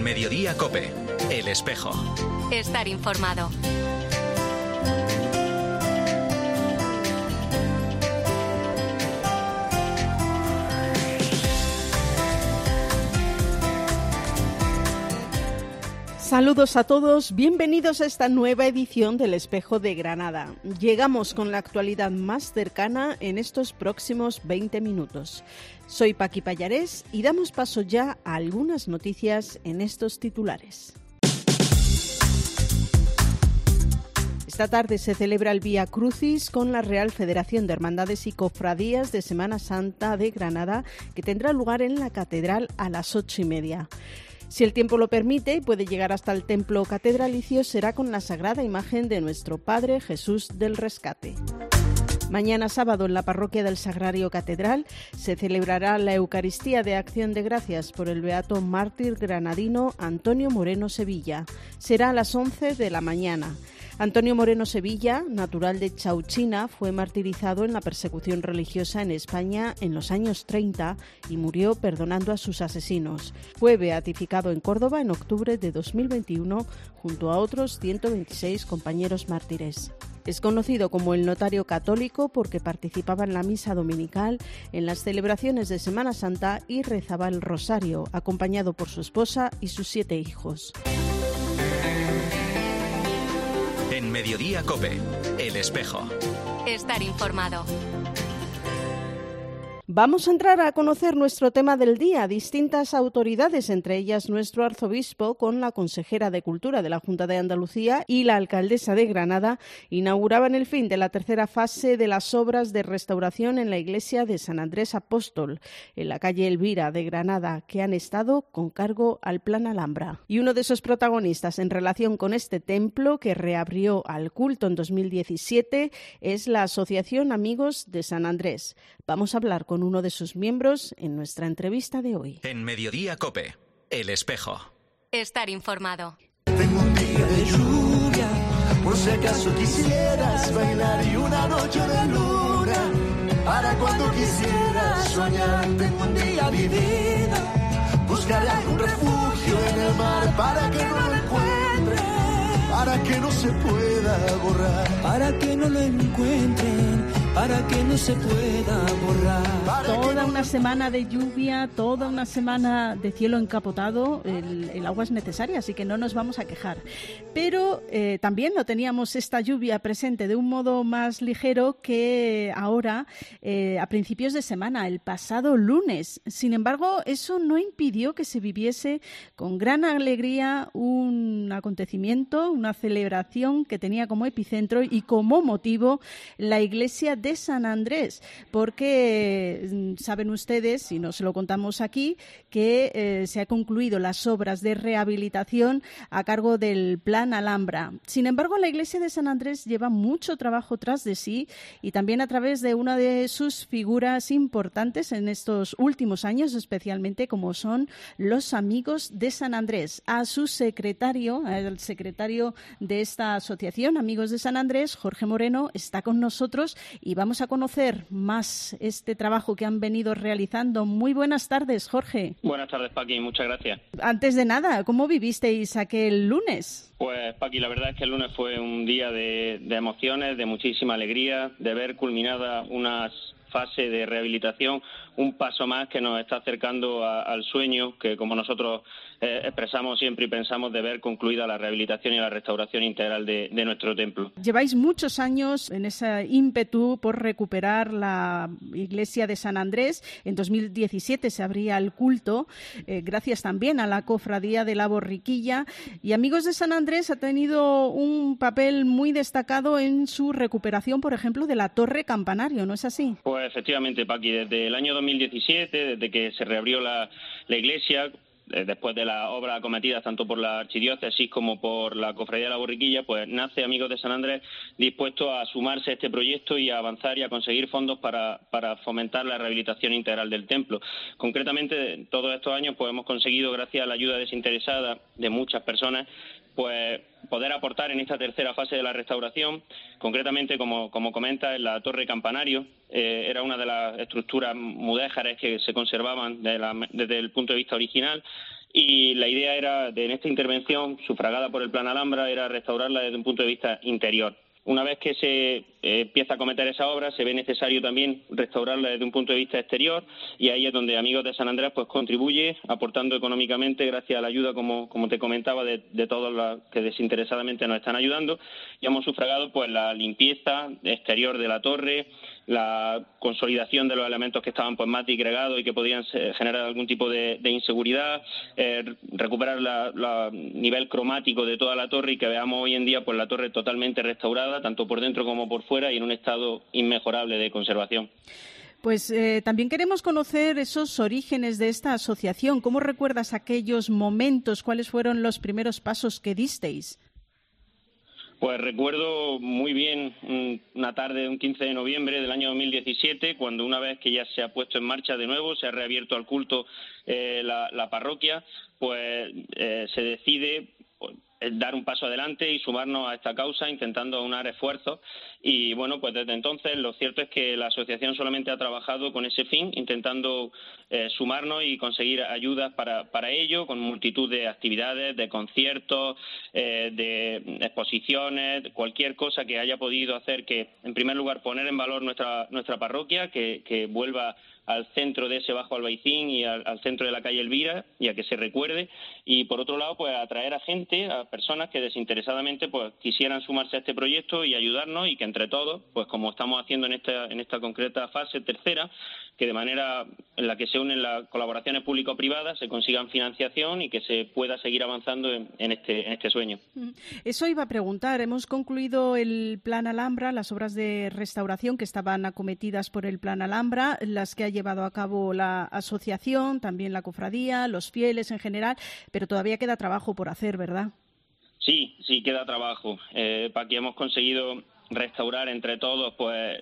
En Mediodía COPE, El Espejo. Estar informado. Saludos a todos, bienvenidos a esta nueva edición del Espejo de Granada. Llegamos con la actualidad más cercana en estos próximos 20 minutos. Soy Paqui Pallarés y damos paso ya a algunas noticias en estos titulares. Esta tarde se celebra el Vía Crucis con la Real Federación de Hermandades y Cofradías de Semana Santa de Granada, que tendrá lugar en la Catedral a las 8:30. Si el tiempo lo permite y puede llegar hasta el templo catedralicio, será con la sagrada imagen de nuestro Padre Jesús del Rescate. Mañana sábado en la parroquia del Sagrario Catedral se celebrará la Eucaristía de Acción de Gracias por el beato mártir granadino Antonio Moreno Sevilla. Será a las 11 de la mañana. Antonio Moreno Sevilla, natural de Chauchina, fue martirizado en la persecución religiosa en España en los años 30 y murió perdonando a sus asesinos. Fue beatificado en Córdoba en octubre de 2021 junto a otros 126 compañeros mártires. Es conocido como el notario católico porque participaba en la misa dominical, en las celebraciones de Semana Santa y rezaba el rosario, acompañado por su esposa y sus 7 hijos. En Mediodía COPE, El Espejo. Estar informado. Vamos a entrar a conocer nuestro tema del día. Distintas autoridades, entre ellas nuestro arzobispo, con la consejera de Cultura de la Junta de Andalucía y la alcaldesa de Granada, inauguraban el fin de la tercera fase de las obras de restauración en la iglesia de San Andrés Apóstol, en la calle Elvira de Granada, que han estado con cargo al Plan Alhambra. Y uno de esos protagonistas en relación con este templo, que reabrió al culto en 2017, es la Asociación Amigos de San Andrés. Vamos a hablar con uno de sus miembros en nuestra entrevista de hoy. En Mediodía COPE, El Espejo. Estar informado. Tengo un día de lluvia, por si acaso quisieras bailar y una noche de luna, para cuando quisieras soñar. Tengo un día vivido, buscaré algún refugio en el mar para que no lo encuentren, para que no se pueda borrar, para que no lo encuentren, para que no se pueda borrar. Toda una semana de lluvia, toda una semana de cielo encapotado, el agua es necesaria, así que no nos vamos a quejar. Pero también no teníamos esta lluvia presente de un modo más ligero que ahora, a principios de semana, el pasado lunes. Sin embargo, eso no impidió que se viviese con gran alegría un acontecimiento, una celebración que tenía como epicentro y como motivo la iglesia de San Andrés, porque saben ustedes, y nos lo contamos aquí, que se han concluido las obras de rehabilitación a cargo del Plan Alhambra. Sin embargo, la iglesia de San Andrés lleva mucho trabajo tras de sí y también a través de una de sus figuras importantes en estos últimos años, especialmente como son los Amigos de San Andrés. A su secretario, el secretario de esta asociación, Amigos de San Andrés, Jorge Moreno, está con nosotros y vamos a conocer más este trabajo que han venido realizando. Muy buenas tardes, Jorge. Buenas tardes, Paqui, muchas gracias. Antes de nada, ¿cómo vivisteis aquel lunes? Pues, Paqui, la verdad es que el lunes fue un día de emociones, de muchísima alegría, de ver culminada una fase de rehabilitación, un paso más que nos está acercando al sueño que, como nosotros expresamos siempre y pensamos, de ver concluida la rehabilitación y la restauración integral de nuestro templo. Lleváis muchos años en ese ímpetu por recuperar la iglesia de San Andrés. En 2017 se abría el culto, gracias también a la cofradía de la Borriquilla. Y Amigos de San Andrés ha tenido un papel muy destacado en su recuperación, por ejemplo, de la torre campanario, ¿no es así? Pues efectivamente, Paqui, desde el año 2017, desde que se reabrió la iglesia, después de las obras acometidas tanto por la archidiócesis como por la Cofradía de la Borriquilla, pues nace Amigos de San Andrés dispuesto a sumarse a este proyecto y a avanzar y a conseguir fondos para fomentar la rehabilitación integral del templo. Concretamente, todos estos años pues hemos conseguido, gracias a la ayuda desinteresada de muchas personas, pues poder aportar en esta tercera fase de la restauración. Concretamente, como comenta, en la torre campanario era una de las estructuras mudéjares que se conservaban desde el punto de vista original, y la idea era, en esta intervención sufragada por el Plan Alhambra, era restaurarla desde un punto de vista interior. Una vez que se empieza a acometer esa obra, se ve necesario también restaurarla desde un punto de vista exterior, y ahí es donde Amigos de San Andrés pues contribuye aportando económicamente gracias a la ayuda, como te comentaba, de todos los que desinteresadamente nos están ayudando, y hemos sufragado pues la limpieza exterior de la torre, la consolidación de los elementos que estaban pues más disgregados y que podían generar algún tipo de inseguridad, recuperar el nivel cromático de toda la torre y que veamos hoy en día pues la torre totalmente restaurada, tanto por dentro como por fuera, y en un estado inmejorable de conservación. Pues también queremos conocer esos orígenes de esta asociación. ¿Cómo recuerdas aquellos momentos? ¿Cuáles fueron los primeros pasos que disteis? Pues recuerdo muy bien una tarde de un 15 de noviembre del año 2017, cuando una vez que ya se ha puesto en marcha de nuevo, se ha reabierto al culto la parroquia, pues se decide dar un paso adelante y sumarnos a esta causa, intentando aunar esfuerzos. Y bueno, pues desde entonces lo cierto es que la asociación solamente ha trabajado con ese fin, intentando sumarnos y conseguir ayudas para ello, con multitud de actividades, de conciertos, de exposiciones, cualquier cosa que haya podido hacer que, en primer lugar, poner en valor nuestra parroquia, que vuelva al centro de ese Bajo Albaicín y al centro de la calle Elvira, y a que se recuerde, y por otro lado pues atraer a gente, a personas que desinteresadamente pues quisieran sumarse a este proyecto y ayudarnos, y que entre todos, pues como estamos haciendo en esta concreta fase tercera, que de manera en la que se unen las colaboraciones público-privadas, se consigan financiación y que se pueda seguir avanzando en este sueño. Eso iba a preguntar. Hemos concluido el Plan Alhambra, las obras de restauración que estaban acometidas por el Plan Alhambra, las que ha llevado a cabo la asociación, también la cofradía, los fieles en general, pero todavía queda trabajo por hacer, ¿verdad? Sí, queda trabajo. Aquí hemos conseguido restaurar entre todos pues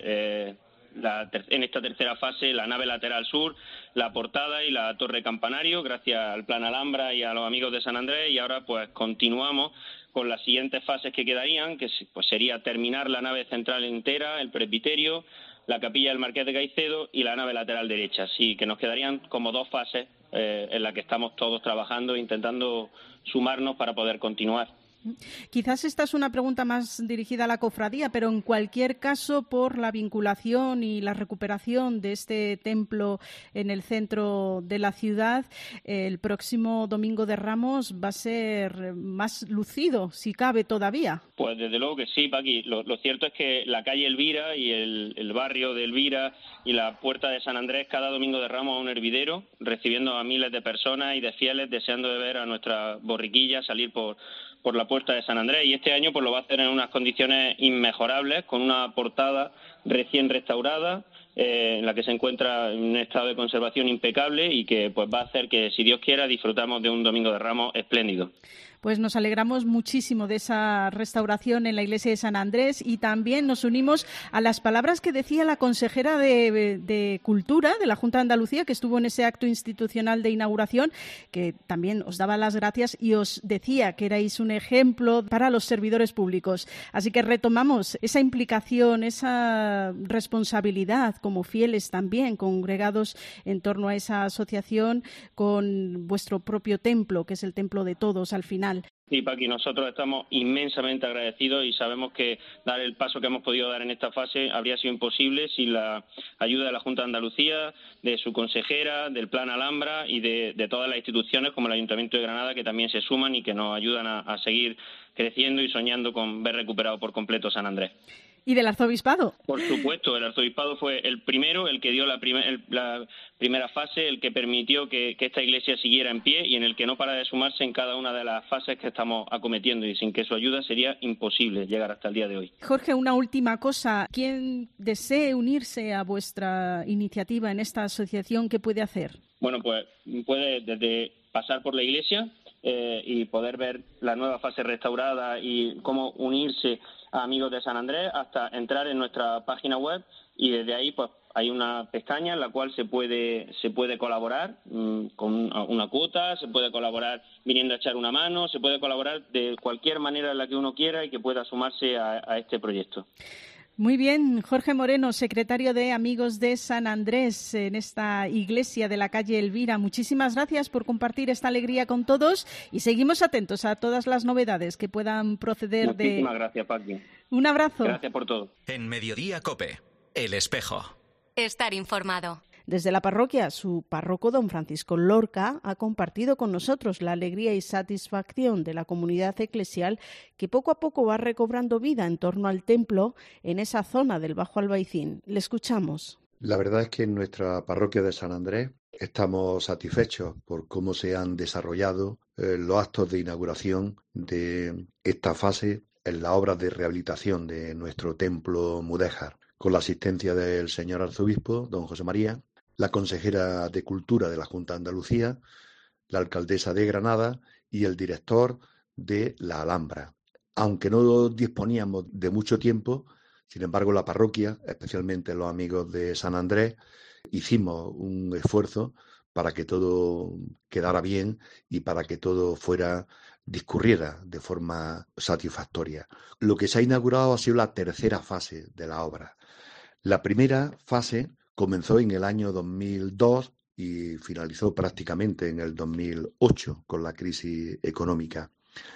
en esta tercera fase la nave lateral sur, la portada y la torre campanario, gracias al Plan Alhambra y a los Amigos de San Andrés, y ahora pues continuamos con las siguientes fases que quedarían, que pues sería terminar la nave central entera, el presbiterio, la capilla del Marqués de Caicedo y la nave lateral derecha. Así que nos quedarían como 2 fases en las que estamos todos trabajando, intentando sumarnos para poder continuar. Quizás esta es una pregunta más dirigida a la cofradía, pero en cualquier caso, por la vinculación y la recuperación de este templo en el centro de la ciudad, el próximo Domingo de Ramos va a ser más lucido, si cabe todavía. Pues desde luego que sí, Paqui. Lo cierto es que la calle Elvira y el barrio de Elvira y la puerta de San Andrés, cada Domingo de Ramos es un hervidero, recibiendo a miles de personas y de fieles deseando de ver a nuestra borriquilla salir por la puerta de San Andrés, y este año pues lo va a hacer en unas condiciones inmejorables, con una portada recién restaurada, en la que se encuentra en un estado de conservación impecable, y que pues va a hacer que, si Dios quiera, disfrutamos de un Domingo de Ramos espléndido. Pues nos alegramos muchísimo de esa restauración en la iglesia de San Andrés, y también nos unimos a las palabras que decía la consejera de Cultura de la Junta de Andalucía, que estuvo en ese acto institucional de inauguración, que también os daba las gracias y os decía que erais un ejemplo para los servidores públicos. Así que retomamos esa implicación, esa responsabilidad como fieles también, congregados en torno a esa asociación, con vuestro propio templo, que es el templo de todos al final. Sí, Paqui, nosotros estamos inmensamente agradecidos y sabemos que dar el paso que hemos podido dar en esta fase habría sido imposible sin la ayuda de la Junta de Andalucía, de su consejera, del Plan Alhambra y de todas las instituciones como el Ayuntamiento de Granada, que también se suman y que nos ayudan a seguir creciendo y soñando con ver recuperado por completo San Andrés. ¿Y del arzobispado? Por supuesto, el arzobispado fue el primero, el que dio la primera fase, el que permitió que esta iglesia siguiera en pie y en el que no para de sumarse en cada una de las fases que estamos acometiendo, y sin que su ayuda sería imposible llegar hasta el día de hoy. Jorge, una última cosa. ¿Quién desee unirse a vuestra iniciativa en esta asociación, qué puede hacer? Bueno, pues puede desde pasar por la iglesia y poder ver la nueva fase restaurada y cómo unirse a Amigos de San Andrés, hasta entrar en nuestra página web, y desde ahí pues hay una pestaña en la cual se puede colaborar con una cuota, se puede colaborar viniendo a echar una mano, se puede colaborar de cualquier manera en la que uno quiera y que pueda sumarse a este proyecto. Muy bien, Jorge Moreno, secretario de Amigos de San Andrés en esta iglesia de la calle Elvira. Muchísimas gracias por compartir esta alegría con todos y seguimos atentos a todas las novedades que puedan proceder de... Muchísimas gracias, Paqui. Un abrazo. Gracias por todo. En Mediodía COPE, El Espejo. Estar informado. Desde la parroquia, su párroco, don Francisco Lorca, ha compartido con nosotros la alegría y satisfacción de la comunidad eclesial que poco a poco va recobrando vida en torno al templo en esa zona del Bajo Albaicín. Le escuchamos. La verdad es que en nuestra parroquia de San Andrés estamos satisfechos por cómo se han desarrollado los actos de inauguración de esta fase en la obra de rehabilitación de nuestro templo mudéjar, con la asistencia del señor arzobispo, don José María, la consejera de Cultura de la Junta de Andalucía, la alcaldesa de Granada y el director de la Alhambra. Aunque no disponíamos de mucho tiempo, sin embargo la parroquia, especialmente los amigos de San Andrés, hicimos un esfuerzo para que todo quedara bien y para que todo discurriera de forma satisfactoria. Lo que se ha inaugurado ha sido la tercera fase de la obra. La primera fase comenzó en el año 2002 y finalizó prácticamente en el 2008 con la crisis económica.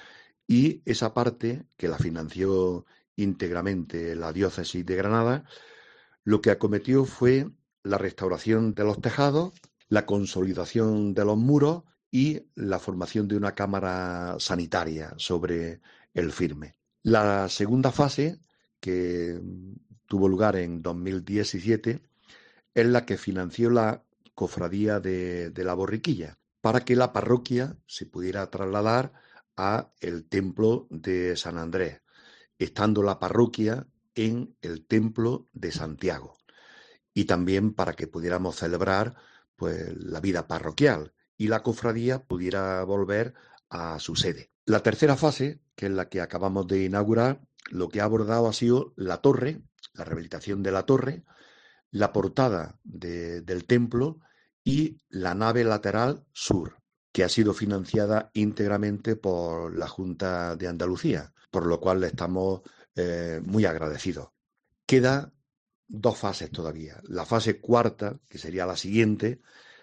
Y esa parte, que la financió íntegramente la diócesis de Granada, lo que acometió fue la restauración de los tejados, la consolidación de los muros y la formación de una cámara sanitaria sobre el firme. La segunda fase, que tuvo lugar en 2017, es la que financió la cofradía de la Borriquilla, para que la parroquia se pudiera trasladar a el templo de San Andrés, estando la parroquia en el templo de Santiago, y también para que pudiéramos celebrar pues la vida parroquial y la cofradía pudiera volver a su sede. La tercera fase, que es la que acabamos de inaugurar, lo que ha abordado ha sido la torre, la rehabilitación de la torre, la portada del templo y la nave lateral sur, que ha sido financiada íntegramente por la Junta de Andalucía, por lo cual le estamos muy agradecidos. Queda 2 fases todavía. La fase cuarta, que sería la siguiente,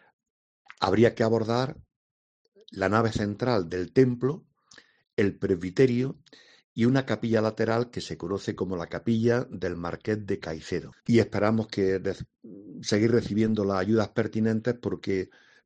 habría que abordar la nave central del templo, el presbiterio y una capilla lateral que se conoce como la capilla del Marqués de Caicedo. Y esperamos que seguir recibiendo las ayudas pertinentes porque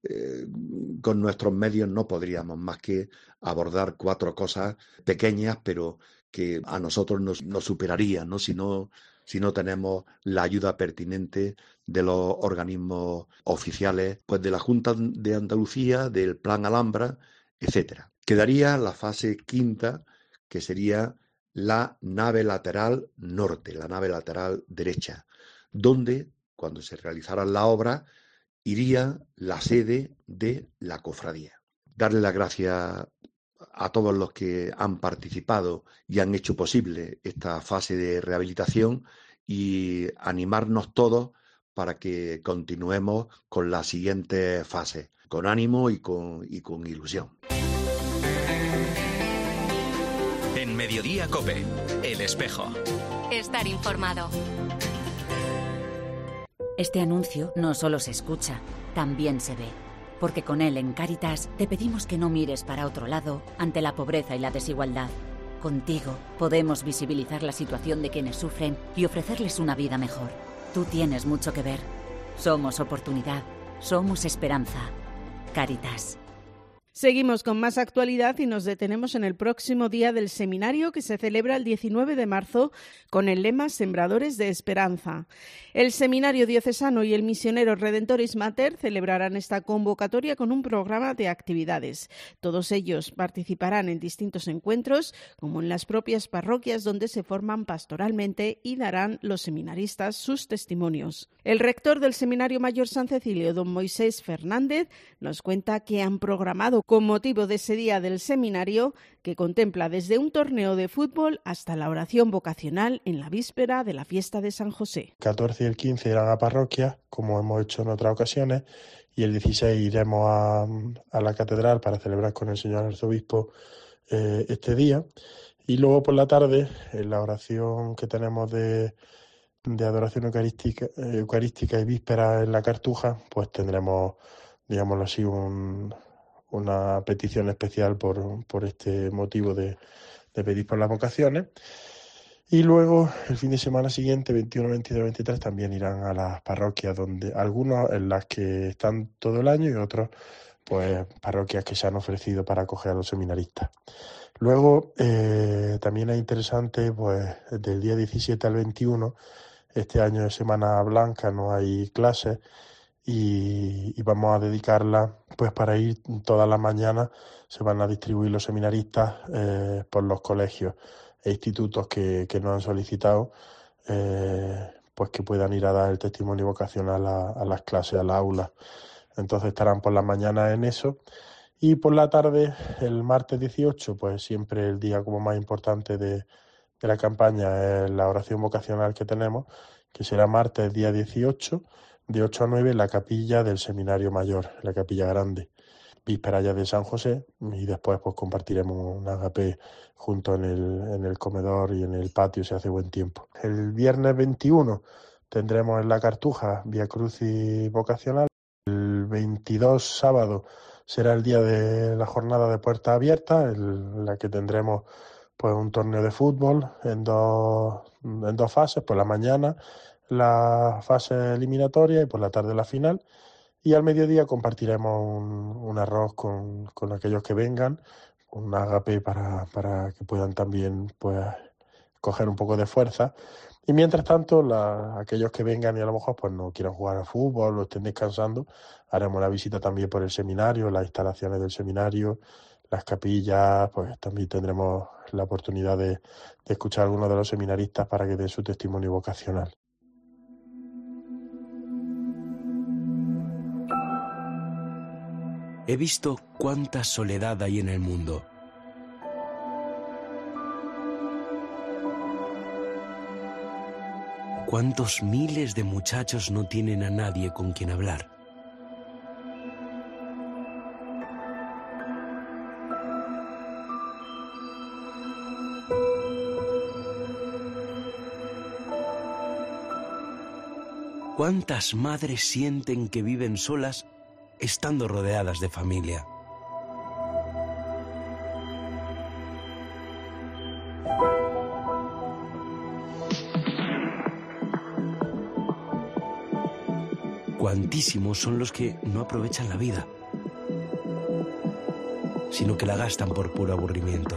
con nuestros medios no podríamos más que abordar 4 cosas pequeñas, pero que a nosotros nos superarían, ¿no? Si no tenemos la ayuda pertinente de los organismos oficiales, pues de la Junta de Andalucía, del Plan Alhambra, etcétera. Quedaría la fase quinta, que sería la nave lateral norte, la nave lateral derecha, donde, cuando se realizaran la obra, iría la sede de la cofradía. Darle las gracias a todos los que han participado y han hecho posible esta fase de rehabilitación y animarnos todos para que continuemos con la siguiente fase, con ánimo y con ilusión. En Mediodía COPE, El Espejo. Estar informado. Este anuncio no solo se escucha, también se ve. Porque con él en Cáritas te pedimos que no mires para otro lado ante la pobreza y la desigualdad. Contigo podemos visibilizar la situación de quienes sufren y ofrecerles una vida mejor. Tú tienes mucho que ver. Somos oportunidad. Somos esperanza. Cáritas. Seguimos con más actualidad y nos detenemos en el próximo día del seminario que se celebra el 19 de marzo con el lema Sembradores de Esperanza. El Seminario Diocesano y el misionero Redentoris Mater celebrarán esta convocatoria con un programa de actividades. Todos ellos participarán en distintos encuentros, como en las propias parroquias donde se forman pastoralmente y darán los seminaristas sus testimonios. El rector del Seminario Mayor San Cecilio, don Moisés Fernández, nos cuenta que han programado con motivo de ese día del seminario, que contempla desde un torneo de fútbol hasta la oración vocacional en la víspera de la fiesta de San José. 14 y el 15 irán a parroquia, como hemos hecho en otras ocasiones, y el 16 iremos a la catedral para celebrar con el señor arzobispo este día. Y luego por la tarde, en la oración que tenemos de de adoración eucarística y víspera en la Cartuja, pues tendremos, digámoslo así, una petición especial por este motivo de pedir por las vocaciones. Y luego, el fin de semana siguiente, 21, 22, 23, también irán a las parroquias, donde algunos en las que están todo el año y otros, pues, parroquias que se han ofrecido para acoger a los seminaristas. Luego, también es interesante, pues, del día 17 al 21, este año es Semana Blanca, no hay clases, y vamos a dedicarla, pues, para ir todas las mañanas. Se van a distribuir los seminaristas por los colegios e institutos que nos han solicitado, pues que puedan ir a dar el testimonio vocacional a las clases, a las aulas. Entonces estarán por las mañanas en eso. Y por la tarde, el martes 18, pues siempre el día como más importante de la campaña es la oración vocacional que tenemos, que será martes día 18, de 8 a 9, en la capilla del Seminario Mayor, la capilla grande. Víspera ya de San José, y después pues compartiremos un agape junto en el comedor y en el patio, si hace buen tiempo. El viernes 21 tendremos en la Cartuja Vía Crucis vocacional. El 22, sábado, será el día de la jornada de puertas abiertas, en la que tendremos pues un torneo de fútbol en dos fases, por la mañana la fase eliminatoria y por la tarde la final. Y al mediodía compartiremos un arroz con aquellos que vengan, un agape para que puedan también, pues, coger un poco de fuerza. Y mientras tanto, aquellos que vengan y a lo mejor pues no quieran jugar al fútbol o estén descansando, haremos la visita también por el seminario, las instalaciones del seminario, las capillas, pues también tendremos la oportunidad de escuchar a algunos de los seminaristas para que den su testimonio vocacional. He visto cuánta soledad hay en el mundo. Cuántos miles de muchachos no tienen a nadie con quien hablar. Cuántas madres sienten que viven solas estando rodeadas de familia. Cuantísimos son los que no aprovechan la vida, sino que la gastan por puro aburrimiento.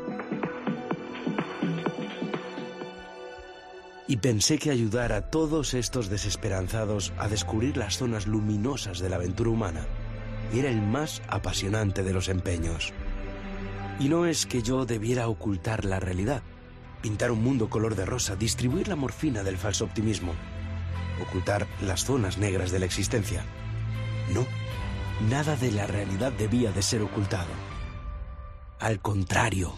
Y pensé que ayudar a todos estos desesperanzados a descubrir las zonas luminosas de la aventura humana era el más apasionante de los empeños. Y no es que yo debiera ocultar la realidad, pintar un mundo color de rosa, distribuir la morfina del falso optimismo, ocultar las zonas negras de la existencia. No, nada de la realidad debía de ser ocultado. Al contrario,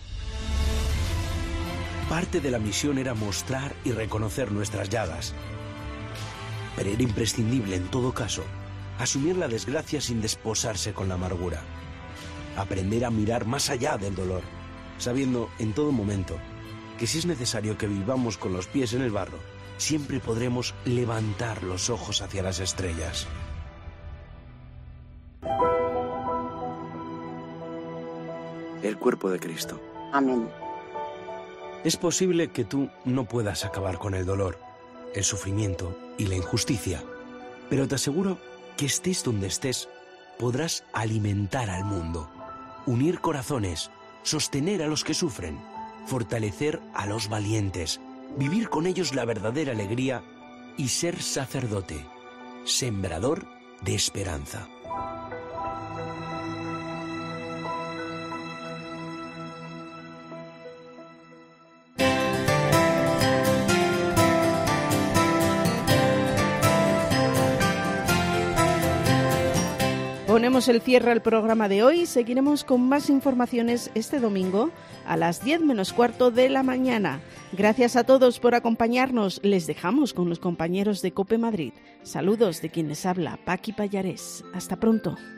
parte de la misión era mostrar y reconocer nuestras llagas. Pero era imprescindible, en todo caso, asumir la desgracia sin desposarse con la amargura. Aprender a mirar más allá del dolor, sabiendo en todo momento que si es necesario que vivamos con los pies en el barro, siempre podremos levantar los ojos hacia las estrellas. El cuerpo de Cristo. Amén. Es posible que tú no puedas acabar con el dolor, el sufrimiento y la injusticia, pero te aseguro que estés donde estés, podrás alimentar al mundo, unir corazones, sostener a los que sufren, fortalecer a los valientes, vivir con ellos la verdadera alegría y ser sacerdote, sembrador de esperanza. Ponemos el cierre al programa de hoy. Seguiremos con más informaciones este domingo a las 10 menos cuarto de la mañana. Gracias a todos por acompañarnos. Les dejamos con los compañeros de COPE Madrid. Saludos de quien les habla, Paqui Pallarés. Hasta pronto.